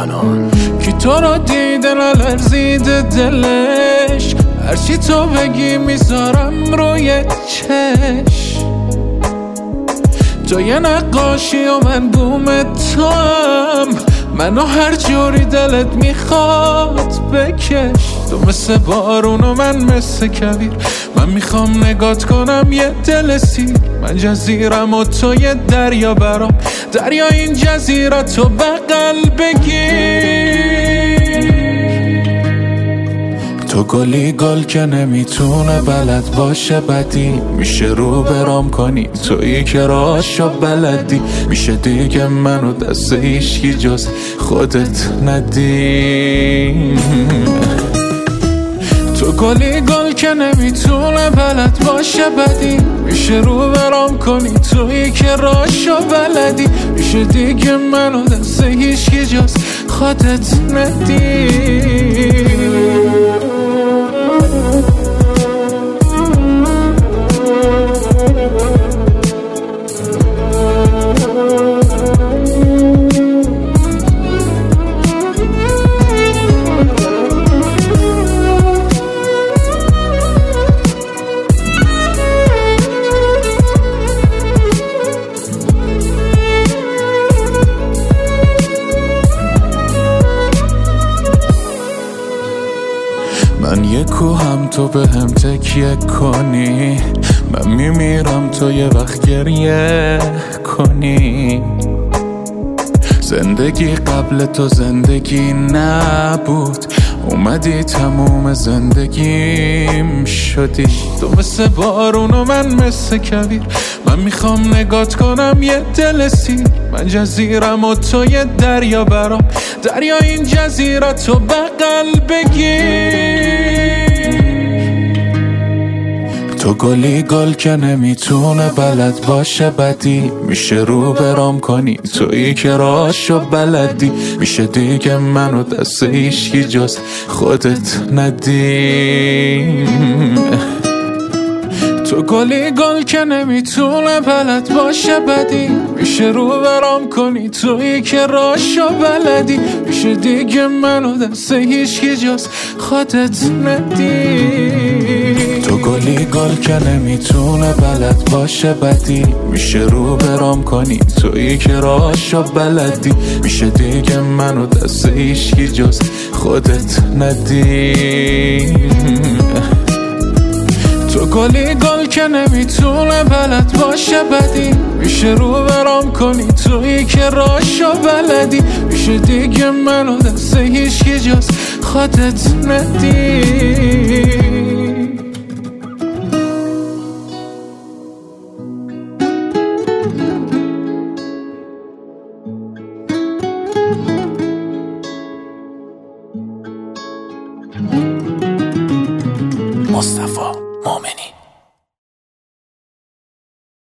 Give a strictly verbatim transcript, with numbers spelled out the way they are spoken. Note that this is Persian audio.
زنان. کی تو رو دیده نلرزیده دلش، هرچی تو بگی میذارم روی چش. تو یه نقاشی و من بوم تو هم، منو هر جوری دلت میخواد بکش. تو مثل بارون و من مثل کویر، من میخوام نگات کنم یه دل سیر. من جزیرم و تو یه دریا برام، دریا این جزیره تو بغل بگیر. تو گلی گل که نمیتونه بلد باشه بدی، میشه رو برام کنی تویی که راشو بلدی. میشه دیگه منو دست هیچکی جز خودت ندی. تو گلی گل که نمیتونه بلد باشه بدی، میشه رو برام کنی تویی که راشو بلدی. میشه دیگه منو دست هیچکی جز خودت ندی. من یه کوهم تو به هم تکیه کنی، من میمیرم تو یه وقت گریه کنی. زندگی قبل تو زندگی نبود، اومدی تموم زندگیم شدی. تو مثل بارون و من مثل کویر، من میخوام نگات کنم یه دل سیر. من جزیرم و تو یه دریا برام، دریا این جزیره تو بغل بگیر. تو گلی گل که نمیتونه بلد باشه بدی، میشه رو برام کنی تویی که راشو بلدی. میشه دیگه منو دست هیچکی جز خودت ندی. تو گلی گل که نمیتونه بلد باشه بدی، میشه رو برام کنی تویی که راشو بلدی. میشه دیگه منو دست هیچکی جز خودت ندی. تو گلی گل که نمیتونه بلد باشه بدی، میشه رو برام کنی تویی که راشو بلدی. میشه دیگه منو دست هیچکی جز خودت ندی. تو گلی گل که نمیتونه بلد باشه بدی، میشه رو برام کنی تویی که راشو بلدی. میشه دیگه منو دست هیچکی جز خودت ندی. مصطفی مومنی.